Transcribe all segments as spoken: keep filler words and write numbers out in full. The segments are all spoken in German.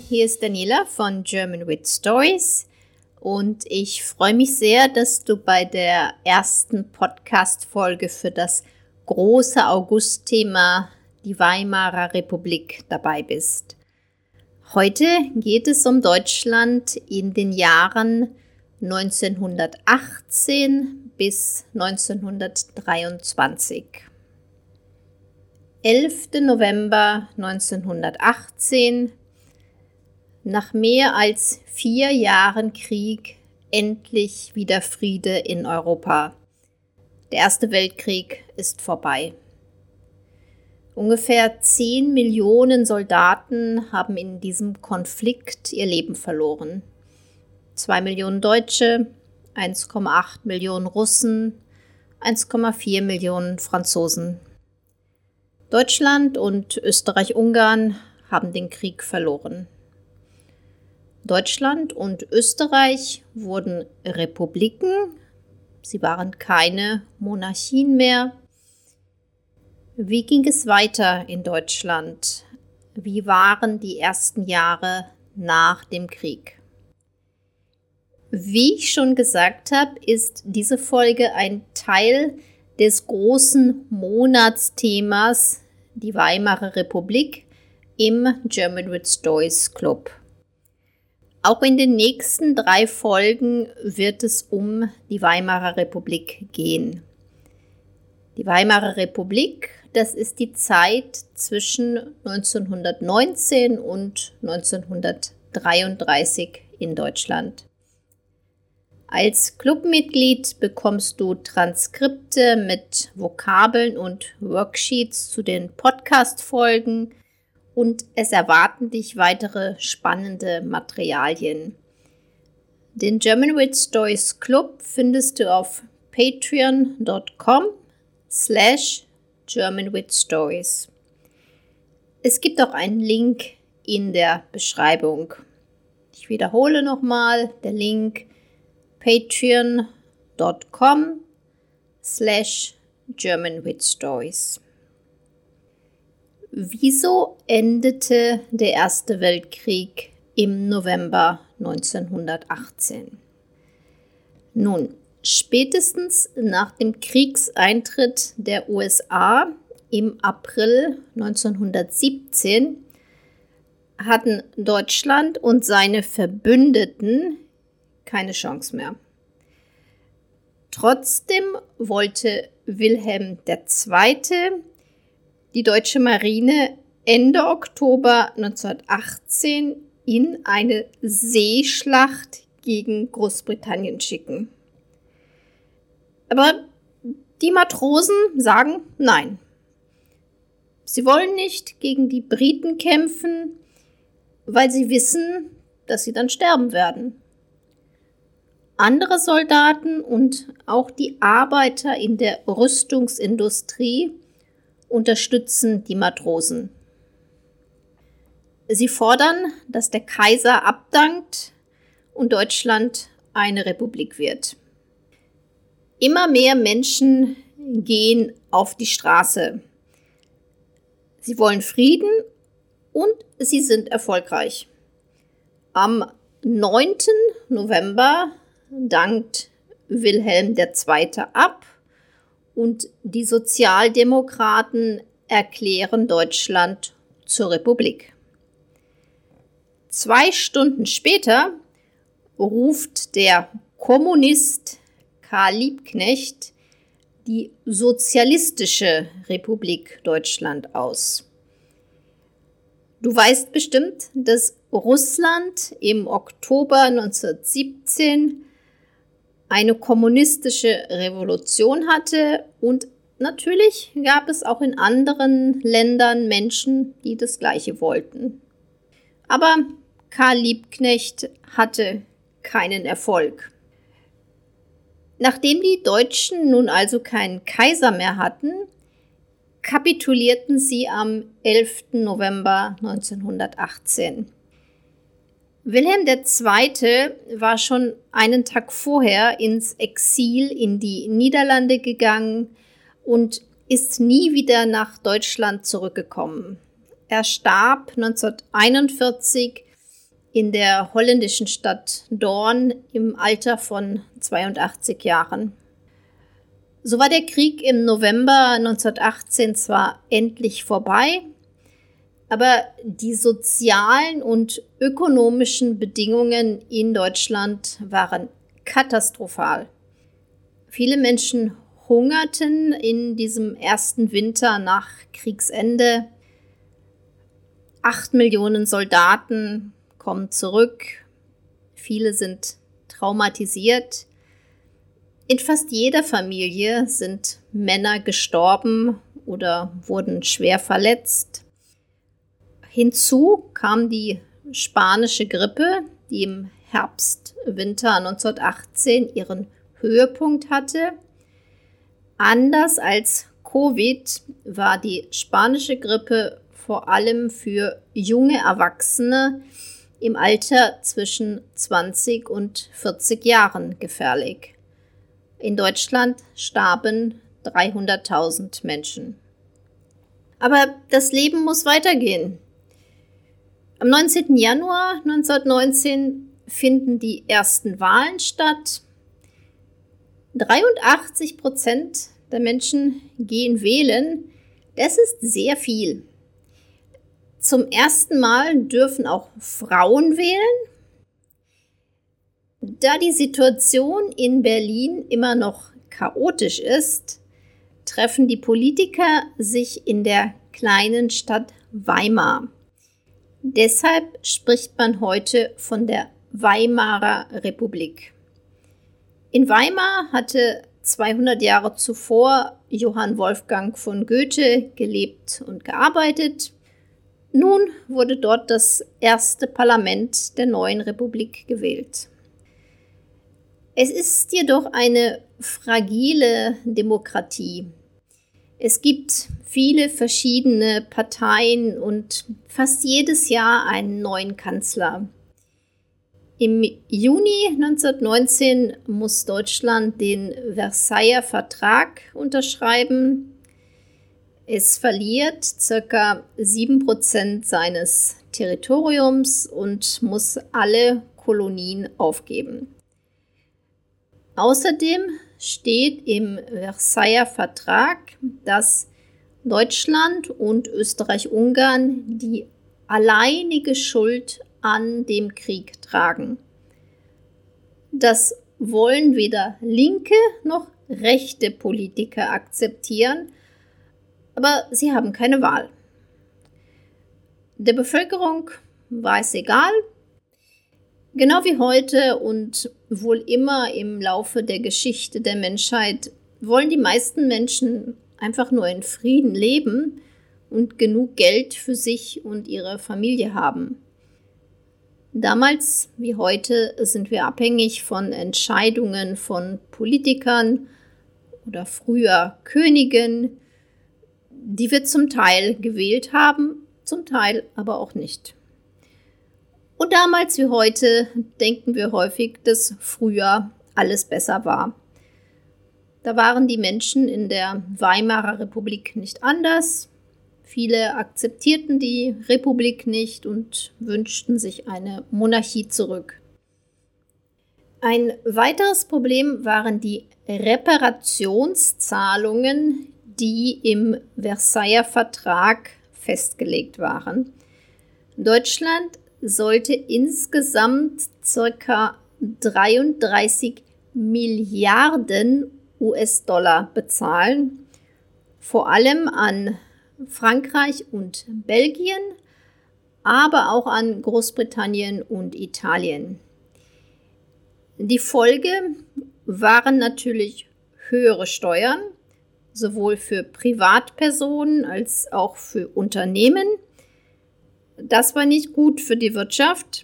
hier ist Daniela von German with Stories und ich freue mich sehr, dass du bei der ersten Podcast-Folge für das große August-Thema die Weimarer Republik dabei bist. Heute geht es um Deutschland in den Jahren neunzehnhundertachtzehn bis neunzehnhundertdreiundzwanzig. elfter November neunzehnhundertachtzehn. Nach mehr als vier Jahren Krieg endlich wieder Friede in Europa. Der Erste Weltkrieg ist vorbei. Ungefähr zehn Millionen Soldaten haben in diesem Konflikt ihr Leben verloren. zwei Millionen Deutsche, eins Komma acht Millionen Russen, eins Komma vier Millionen Franzosen. Deutschland und Österreich-Ungarn haben den Krieg verloren. Deutschland und Österreich wurden Republiken. Sie waren keine Monarchien mehr. Wie ging es weiter in Deutschland? Wie waren die ersten Jahre nach dem Krieg? Wie ich schon gesagt habe, ist diese Folge ein Teil des großen Monatsthemas die Weimarer Republik im German with Stories Club. Auch in den nächsten drei Folgen wird es um die Weimarer Republik gehen. Die Weimarer Republik, das ist die Zeit zwischen neunzehnhundertneunzehn und neunzehnhundertdreiunddreißig in Deutschland. Als Clubmitglied bekommst du Transkripte mit Vokabeln und Worksheets zu den Podcast-Folgen und es erwarten dich weitere spannende Materialien. Den German with Stories Club findest du auf patreon dot com slash German with Stories. Es gibt auch einen Link in der Beschreibung. Ich wiederhole nochmal, der Link patreon dot com slash German with Stories. Wieso endete der Erste Weltkrieg im November neunzehnhundertachtzehn? Nun, spätestens nach dem Kriegseintritt der U S A im April neunzehnhundertsiebzehn hatten Deutschland und seine Verbündeten keine Chance mehr. Trotzdem wollte Wilhelm der Zweite die deutsche Marine Ende Oktober neunzehnhundertachtzehn in eine Seeschlacht gegen Großbritannien schicken. Aber die Matrosen sagen nein. Sie wollen nicht gegen die Briten kämpfen, weil sie wissen, dass sie dann sterben werden. Andere Soldaten und auch die Arbeiter in der Rüstungsindustrie unterstützen die Matrosen. Sie fordern, dass der Kaiser abdankt und Deutschland eine Republik wird. Immer mehr Menschen gehen auf die Straße. Sie wollen Frieden und sie sind erfolgreich. Am neunten November dankt Wilhelm der Zweite ab und die Sozialdemokraten erklären Deutschland zur Republik. Zwei Stunden später ruft der Kommunist Karl Liebknecht die Sozialistische Republik Deutschland aus. Du weißt bestimmt, dass Russland im Oktober neunzehnhundertsiebzehn eine kommunistische Revolution hatte und natürlich gab es auch in anderen Ländern Menschen, die das Gleiche wollten. Aber Karl Liebknecht hatte keinen Erfolg. Nachdem die Deutschen nun also keinen Kaiser mehr hatten, kapitulierten sie am elften November neunzehnhundertachtzehn. Wilhelm der Zweite war schon einen Tag vorher ins Exil in die Niederlande gegangen und ist nie wieder nach Deutschland zurückgekommen. Er starb neunzehnhunderteinundvierzig in der holländischen Stadt Doorn im Alter von zweiundachtzig Jahren. So war der Krieg im November neunzehnhundertachtzehn zwar endlich vorbei, aber die sozialen und ökonomischen Bedingungen in Deutschland waren katastrophal. Viele Menschen hungerten in diesem ersten Winter nach Kriegsende. Acht Millionen Soldaten kommen zurück. Viele sind traumatisiert. In fast jeder Familie sind Männer gestorben oder wurden schwer verletzt. Hinzu kam die spanische Grippe, die im Herbst, Winter neunzehnhundertachtzehn ihren Höhepunkt hatte. Anders als Covid war die spanische Grippe vor allem für junge Erwachsene im Alter zwischen zwanzig und vierzig Jahren gefährlich. In Deutschland starben dreihunderttausend Menschen. Aber das Leben muss weitergehen. Am neunzehnten Januar neunzehnhundertneunzehn finden die ersten Wahlen statt. dreiundachtzig Prozent der Menschen gehen wählen. Das ist sehr viel. Zum ersten Mal dürfen auch Frauen wählen. Da die Situation in Berlin immer noch chaotisch ist, treffen die Politiker sich in der kleinen Stadt Weimar. Deshalb spricht man heute von der Weimarer Republik. In Weimar hatte zweihundert Jahre zuvor Johann Wolfgang von Goethe gelebt und gearbeitet. Nun wurde dort das erste Parlament der neuen Republik gewählt. Es ist jedoch eine fragile Demokratie. Es gibt viele verschiedene Parteien und fast jedes Jahr einen neuen Kanzler. Im Juni neunzehnhundertneunzehn muss Deutschland den Versailler Vertrag unterschreiben. Es verliert ca. sieben Prozent seines Territoriums und muss alle Kolonien aufgeben. Außerdem steht im Versailler Vertrag, dass Deutschland und Österreich-Ungarn die alleinige Schuld an dem Krieg tragen. Das wollen weder linke noch rechte Politiker akzeptieren, aber sie haben keine Wahl. Der Bevölkerung war es egal. Genau wie heute und wohl immer im Laufe der Geschichte der Menschheit wollen die meisten Menschen einfach nur in Frieden leben und genug Geld für sich und ihre Familie haben. Damals wie heute sind wir abhängig von Entscheidungen von Politikern oder früher Königen, die wir zum Teil gewählt haben, zum Teil aber auch nicht. Und damals wie heute denken wir häufig, dass früher alles besser war. Da waren die Menschen in der Weimarer Republik nicht anders. Viele akzeptierten die Republik nicht und wünschten sich eine Monarchie zurück. Ein weiteres Problem waren die Reparationszahlungen, die im Versailler Vertrag festgelegt waren. Deutschland sollte insgesamt ca. dreiunddreißig Milliarden U S-Dollar bezahlen, vor allem an Frankreich und Belgien, aber auch an Großbritannien und Italien. Die Folge waren natürlich höhere Steuern, sowohl für Privatpersonen als auch für Unternehmen. Das war nicht gut für die Wirtschaft.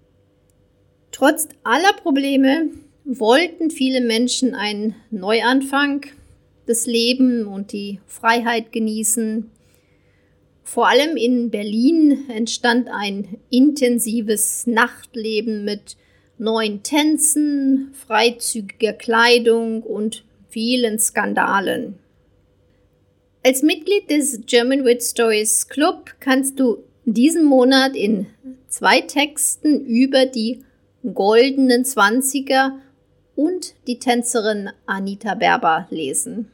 Trotz aller Probleme wollten viele Menschen einen Neuanfang, das Leben und die Freiheit genießen. Vor allem in Berlin entstand ein intensives Nachtleben mit neuen Tänzen, freizügiger Kleidung und vielen Skandalen. Als Mitglied des German Weird Stories Club kannst du diesen Monat in zwei Texten über die goldenen Zwanziger und die Tänzerin Anita Berber lesen.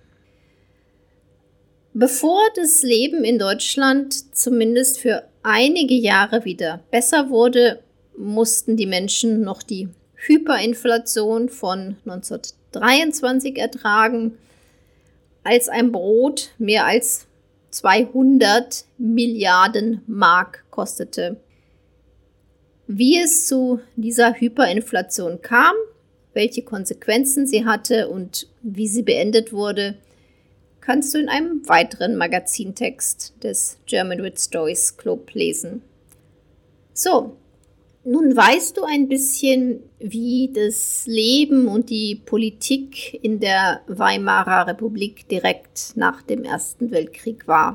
Bevor das Leben in Deutschland zumindest für einige Jahre wieder besser wurde, mussten die Menschen noch die Hyperinflation von neunzehnhundertdreiundzwanzig ertragen, als ein Brot mehr als zweihundert Milliarden Mark kostete. Wie es zu dieser Hyperinflation kam, welche Konsequenzen sie hatte und wie sie beendet wurde, kannst du in einem weiteren Magazintext des German with Stories Club lesen. So, nun weißt du ein bisschen, wie das Leben und die Politik in der Weimarer Republik direkt nach dem Ersten Weltkrieg war.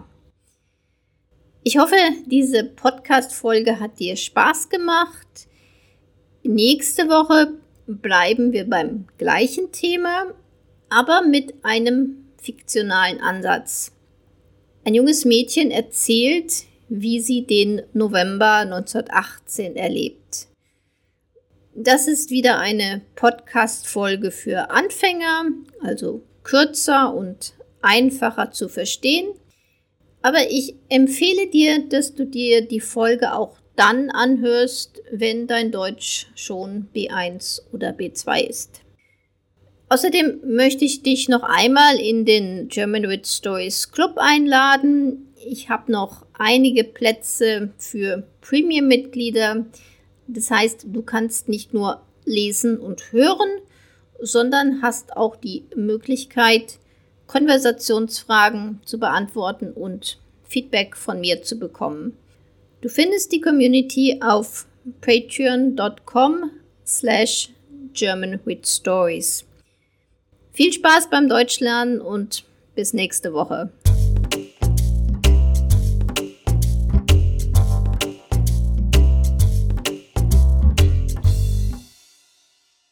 Ich hoffe, diese Podcast-Folge hat dir Spaß gemacht. Nächste Woche bleiben wir beim gleichen Thema, aber mit einem fiktionalen Ansatz. Ein junges Mädchen erzählt, wie sie den November neunzehnhundertachtzehn erlebt. Das ist wieder eine Podcast-Folge für Anfänger, also kürzer und einfacher zu verstehen. Aber ich empfehle dir, dass du dir die Folge auch dann anhörst, wenn dein Deutsch schon B eins oder B zwei ist. Außerdem möchte ich dich noch einmal in den German with Stories Club einladen. Ich habe noch einige Plätze für Premium-Mitglieder. Das heißt, du kannst nicht nur lesen und hören, sondern hast auch die Möglichkeit, Konversationsfragen zu beantworten und Feedback von mir zu bekommen. Du findest die Community auf patreon dot com slash German with Stories. Viel Spaß beim Deutschlernen und bis nächste Woche.